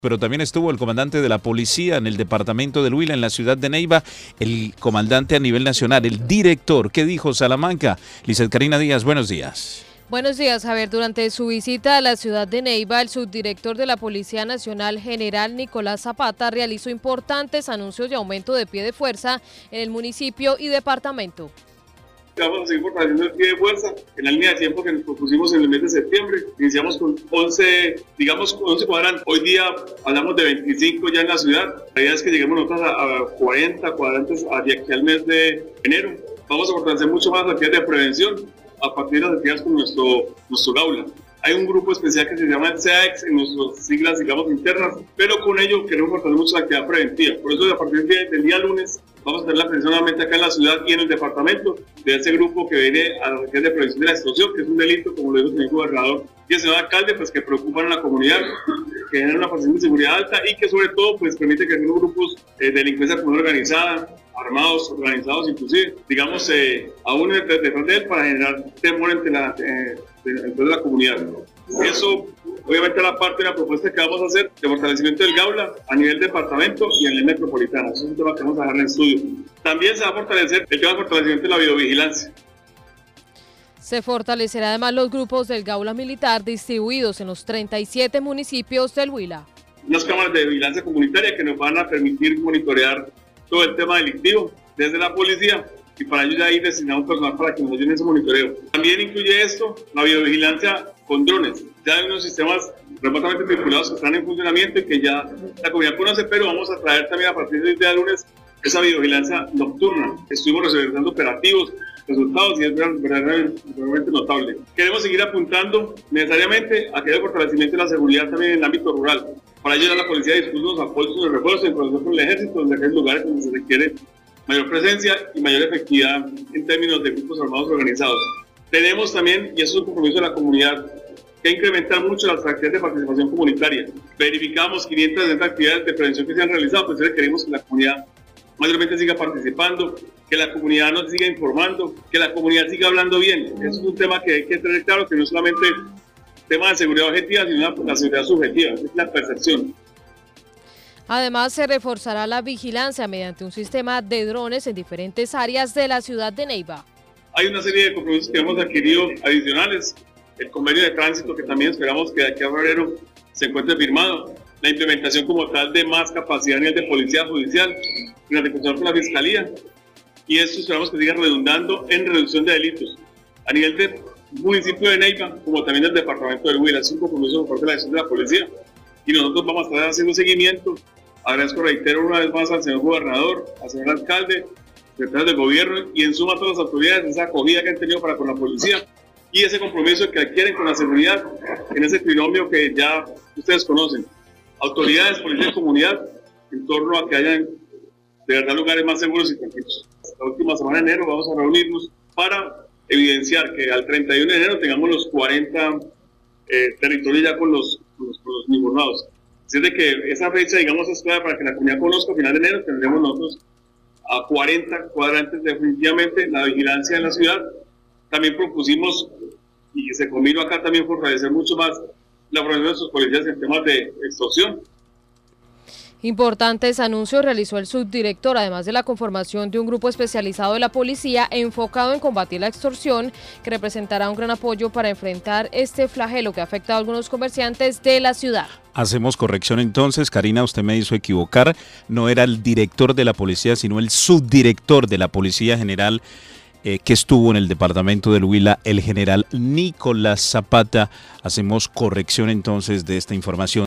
Pero también estuvo el comandante de la policía en el departamento del Huila, en la ciudad de Neiva, el comandante a nivel nacional, el director. ¿Qué dijo Salamanca? Lizeth Karina Díaz, buenos días. Buenos días, Javier. Durante su visita a la ciudad de Neiva, el subdirector de la Policía Nacional, general Nicolás Zapata, realizó importantes anuncios de aumento de pie de fuerza en el municipio y departamento. Vamos a seguir fortaleciendo el pie de fuerza en la línea de tiempo que nos propusimos en el mes de septiembre. Iniciamos con 11 cuadrantes. Hoy día hablamos de 25 ya en la ciudad. La idea es que lleguemos nosotros a 40 cuadrantes de aquí al mes de enero. Vamos a fortalecer mucho más las actividades de prevención a partir de las actividades con nuestro Gaula. Hay un grupo especial que se llama el CAEX en nuestras siglas, digamos, internas, pero con ello queremos fortalecer mucho la actividad preventiva. Por eso, a partir del día lunes, vamos a tener la presencia nuevamente acá en la ciudad y en el departamento de ese grupo que viene a las actividades de prevención de la extorsión, que es un delito, como lo dijo el señor gobernador y el señor alcalde, pues que preocupan a la comunidad, que generan una percepción de seguridad alta y que sobre todo pues permite que algunos grupos de delincuencia común organizada, armados, organizados inclusive, digamos, aún detrás de él para generar temor entre la comunidad. Eso, obviamente, la parte de la propuesta que vamos a hacer de fortalecimiento del Gaula a nivel departamento y a nivel metropolitano. Eso es un tema que vamos a dejar en estudio. También se va a fortalecer el tema de fortalecimiento de la videovigilancia. Se fortalecerá además los grupos del Gaula Militar distribuidos en los 37 municipios del Huila. Unas cámaras de vigilancia comunitaria que nos van a permitir monitorear todo el tema delictivo desde la policía, y para ello ya hay destinado un personal para que nos ayuden ese monitoreo. También incluye esto la videovigilancia con drones. Ya hay unos sistemas remotamente vinculados que están en funcionamiento y que ya la comunidad conoce, pero vamos a traer también a partir del día lunes esa videovigilancia nocturna. Estuvimos realizando operativos, resultados, y es verdaderamente notable. Queremos seguir apuntando necesariamente a que haya fortalecimiento de la seguridad también en el ámbito rural. Para ello ya la policía dispuso unos apoyos de refuerzo en coordinación con el ejército, donde hay lugares donde se requiere mayor presencia y mayor efectividad en términos de grupos armados organizados. Tenemos también, y eso es un compromiso de la comunidad, que incrementar mucho las actividades de participación comunitaria. Verificamos 560 actividades de prevención que se han realizado, pues queremos que la comunidad mayormente siga participando, que la comunidad nos siga informando, que la comunidad siga hablando bien. Eso es un tema que hay que tener claro, que no es solamente tema de seguridad objetiva, sino la seguridad subjetiva, es la percepción. Además, se reforzará la vigilancia mediante un sistema de drones en diferentes áreas de la ciudad de Neiva. Hay una serie de compromisos que hemos adquirido adicionales. El convenio de tránsito, que también esperamos que de aquí a febrero se encuentre firmado. La implementación como tal de más capacidad a nivel de policía judicial y la articulación con la fiscalía. Y esto esperamos que siga redundando en reducción de delitos. A nivel del municipio de Neiva, como también del departamento del Huila, es un compromiso por parte de la gestión de la policía. Y nosotros vamos a estar haciendo seguimiento. Agradezco, reitero una vez más al señor gobernador, al señor alcalde, secretario del gobierno y en suma a todas las autoridades, esa acogida que han tenido para con la policía y ese compromiso que adquieren con la seguridad en ese trinomio que ya ustedes conocen. Autoridades, policía y comunidad, en torno a que hayan de verdad lugares más seguros y tranquilos. La última semana de enero vamos a reunirnos para evidenciar que al 31 de enero tengamos los 40 territorios ya con los uniformados. Así es de que esa fecha, digamos, es clara para que la comunidad conozca. A final de enero tendremos nosotros a 40 cuadrantes definitivamente la vigilancia en la ciudad. También propusimos, y se combinó acá también, fortalecer mucho más la formación de nuestros policías en temas de extorsión. Importantes anuncios realizó el subdirector, además de la conformación de un grupo especializado de la policía enfocado en combatir la extorsión, que representará un gran apoyo para enfrentar este flagelo que afecta a algunos comerciantes de la ciudad. Hacemos corrección entonces, Karina, usted me hizo equivocar, no era el director de la policía, sino el subdirector de la Policía General que estuvo en el departamento del Huila, el general Nicolás Zapata. Hacemos corrección entonces de esta información.